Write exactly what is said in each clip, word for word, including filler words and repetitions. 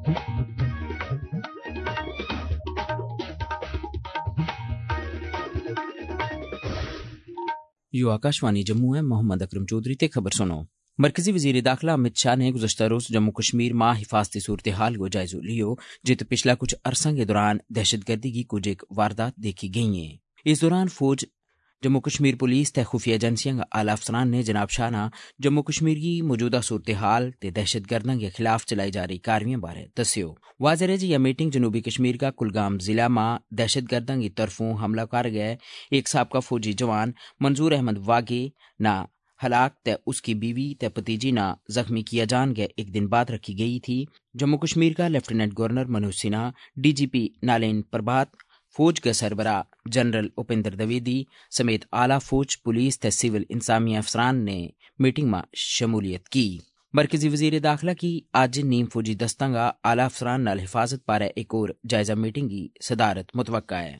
यो आकाशवाणी जम्मू है। मोहम्मद अकरम चौधरी ते खबर सुनो। मरकजी वजीर दाखिला अमित शाह ने गुज़श्ता रोज़ जम्मू कश्मीर मां हिफाजती सूरत हाल को जायज़ो लियो, जित पिछला कुछ अरसा के दौरान दहशतगर्दी की कुछ एक वारदात देखी गई हैं। इस दौरान फौज, जम्मू कश्मीर पुलिस ते खुफिया एजेंसियां का आला अफसरान ने जनाब शाह ना जम्मू कश्मीर की मौजूदा सूरत हाल ते दहशतगर्दों के खिलाफ चलाई जा रही कार्रवाइयों बारे दस्यो। वाज़ेह है जी यह मीटिंग जनूबी कश्मीर का कुलगाम जिला में दहशतगर्दों की तरफों हमला कर गए एक साबका फौजी जवान मंजूर अहमद वागे ना हलाक ते उसकी बीवी ते भतीजी ना जख्मी किया जान गए एक दिन बाद रखी गई थी। जम्मू कश्मीर का lieutenant governor Manoj Sinha, DGP Nalin Prabhat, फौज के सरबरा जनरल उपेंद्र द्विवेदी समेत आला फौज, पुलिस ते सिविल इंतजामिया अफसरान ने मीटिंग में शमूलियत की। मरकजी वजीर दाखिला की आज नीम फौजी दस्तां का आला अफसरान नाल हिफाजत पर एक और जायजा मीटिंग की सदारत मुतवक्का है।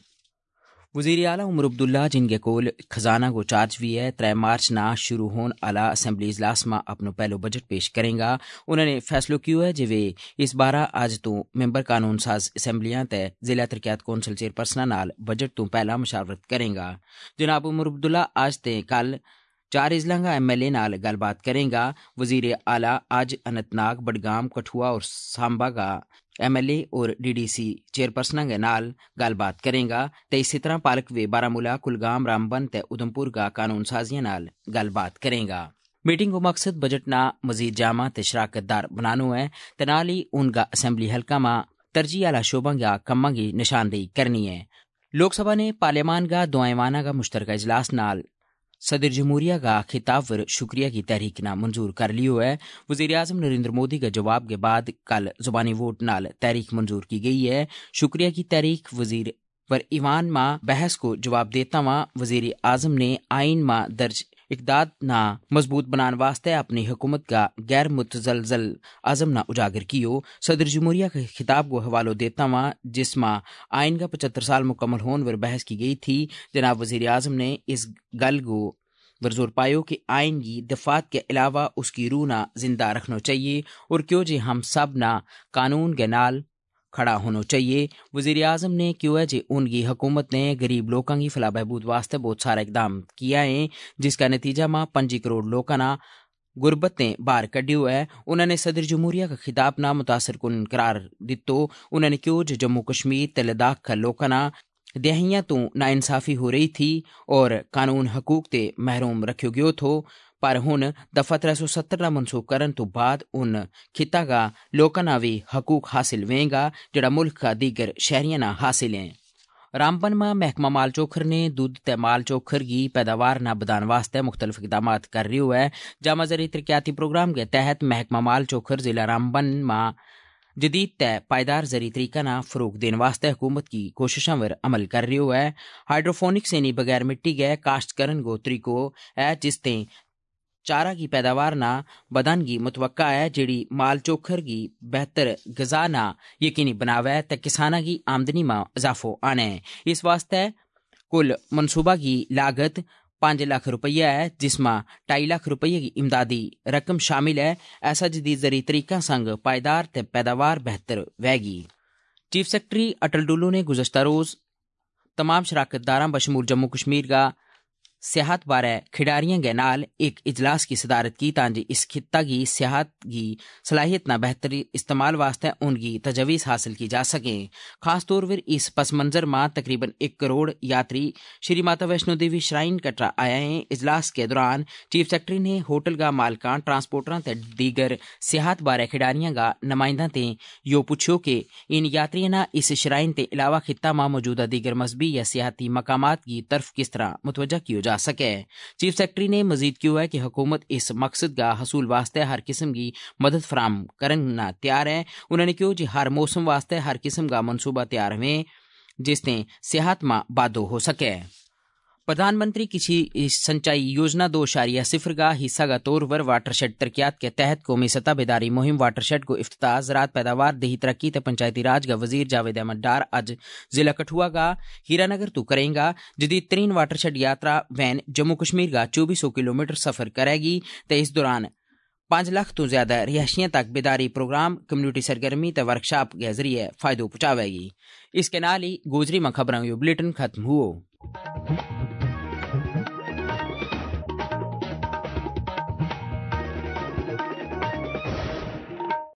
वजीर आला उमर अब्दुल्ला जिनके कोल खजाना को चार्ज भी है, त्रै मार्च ना शुरू होने आला असम्बली इजलास में अपनो पहलो बजट पेश करेंगा। उन्होंने फैसलो किया है जे वे इस बारा आज तो मैंबर कानून साज असम्बलियां ते जिला तरक्यात कौंसल चेयरपर्सना नाल बजट तो पहला मुशावरत करेंगा। जनाब उमर अब्दुल्ला आज ते कल चार इजलां का एम एल ए नाल गलबात करेंगा। वजीर आला आज अनंतनाग, बडगाम, कठुआ और सांबा का एम एल ए और डी डी सी चेयरपर्सन के नाल गलबात करेंगा ते इसी तरह पालक वे बारामूला, कुलगाम, रामबन ते उधमपुर का कानून साजियां नाल गलबात करेंगा। मीटिंग को मकसद बजट ना मजीद जामा ते शराकतदार बनानो है ते नाल ही उनका असम्बली हल्का में तरजीह आला शोबा या कम्मा की निशानदेही करनी है। लोकसभा ने पार्लियामान का दुआएवाना का मुश्तरका इजलास नाल सदर जमहूरिया का खिताब पर शुक्रिया की तहरीक ना मंजूर कर लियो है। वजीर आजम नरेंद्र मोदी के जवाब के बाद कल जुबानी वोट नाल तहरीक मंजूर की गई है। शुक्रिया की तहरीक वजीर पर ईवान मां बहस को जवाब देता हुआ वजीर आजम ने आइन मां दर्ज इकदाद ना मजबूत बनाने वास्ते अपनी हुकूमत का गैर मुतजलजल आजम ना उजागर कियो। सदर जमहूरिया के खिताब को हवालो देता हुआ जिसमा आइन का पचहत्तर साल मुकम्मल होने पर बहस की गई थी, जनाब वजीर आजम ने इस गल को वरजोर पायो कि आइन की दफात के अलावा उसकी रूह ना जिंदा रखना चाहिए और क्यों जी हम सब ना कानून के नाल खड़ा होना चाहिए। वजीर आजम ने क्यों है जी उनकी हुकूमत ने गरीब लोगों की फलाह बहबूद वास्ते बहुत सारा इकदाम किया है, जिसका नतीजा मां पंजी करोड़ लोगों ना गुरबत ने बाहर कड्डियो है। उन्होंने सदर जमहूरिया का खिताब ना मुतासर कुन करार दितो। उन्होंने क्यों जो जम्मू कश्मीर ते लद्दाख का लोगों ना दहाइयां तो नाइंसाफी हो रही थी और कानून हकूक ते महरूम रखियो गयो थो, पर हुन दफा त्रै सौ सत्तर का मनसूख करन तो बाद उन खिता का लोगों ना भी हकूक हासिल वेगा जड़ा मुल्क का दीगर शहरियां ना हासिल हैं। रामबन में महकमा माल चोखर ने दूध ते माल चोखर की पैदावार ना बधाने वास्ते मुख्तलिफ इकदाम कर रही है। जामा जरी तरक्याती प्रोग्राम के तहत महकमा माल चोखर जिला रामबन में जदीद तय पायदार जरी तरीका ना फरोग देने वास्ते हुकूमत की कोशिशों पर अमल कर रही है। हाइड्रोफोनिक से बगैर मिट्टी गए काश्तकरन गो तरीको है जिसते चारा की पैदावार ना बदन की मुतवक्का है, जेड़ी माल चोखर की बेहतर गजा ना यकीनी बनावे ते किसाना की आमदनी में इजाफो आने। इस वास्ते कुल मनसूबा की लागत पांच लाख रुपया है, जिसमें ढाई लाख रुपये की इमदादी रकम शामिल है। ऐसा जदीद जरी तरीका संग पायदार ते पैदावार बेहतर वेगी। चीफ सेक्रेटरी अटल डुल्लू ने गुज़श्ता रोज तमाम शराकतदारां बशमूल जम्मू कश्मीर का सियाहत बारे खिडारियों के नाल एक इजलास की सदारत की ताकि इस खित्ता की सियाहत की सलाहियत ना बेहतर इस्तेमाल वास्ते उनकी तजवीज़ हासिल की जा सके। खास तौर पर इस पस मंजर में तकरीबन एक करोड़ यात्री श्री माता वैष्णो देवी श्राइन कटरा आए हैं। इजलास के दौरान चीफ सेक्रेटरी ने होटल का मालकान, ट्रांसपोर्टर ते दीगर सियाहत बारे खिडारियों का नुमाइंदा ते यो पूछो कि इन यात्रियों ना इस श्राइन के अलावा खित्ता में मौजूदा दीगर मजहबी या सियाहती मकामात की तरफ किस तरह मुतवज्जा किया जा सके। चीफ सेक्रेटरी ने मजीद किया है कि हुकूमत इस मकसद का हसूल वास्ते हर किस्म की मदद फराम करना तैयार है। उन्होंने कहा कि हर मौसम वास्ते हर किस्म का मनसूबा तैयार हुए जिससे सेहत में बादो हो सके। प्रधानमंत्री कृषि सिंचाई योजना दो इशारिया सिफर का हिस्सा का तौर पर वाटरशेड तरक्यात के तहत कौमी सतह बेदारी मुहिम वाटरशेड को इफ्तिताह ज़राअत पैदावार दही तरक्की ते पंचायती राज का वजीर जावेद अहमद डार आज जिला कठुआ का हीरानगर तो करेंगा। जदीद तरीन वाटरशेड यात्रा वैन जम्मू कश्मीर का चौबीस सौ किलोमीटर सफर करेगी तो इस दौरान پانچ لاکھ تو زیادہ رہائشیاں تک بیداری پروگرام کمیونٹی سرگرمی تے ورکشاپ کے ذریعے فائدہ پہنچاوے گی۔ اس کے نال ہی گوجری میں خبراں یہ بلیٹن ختم ہو۔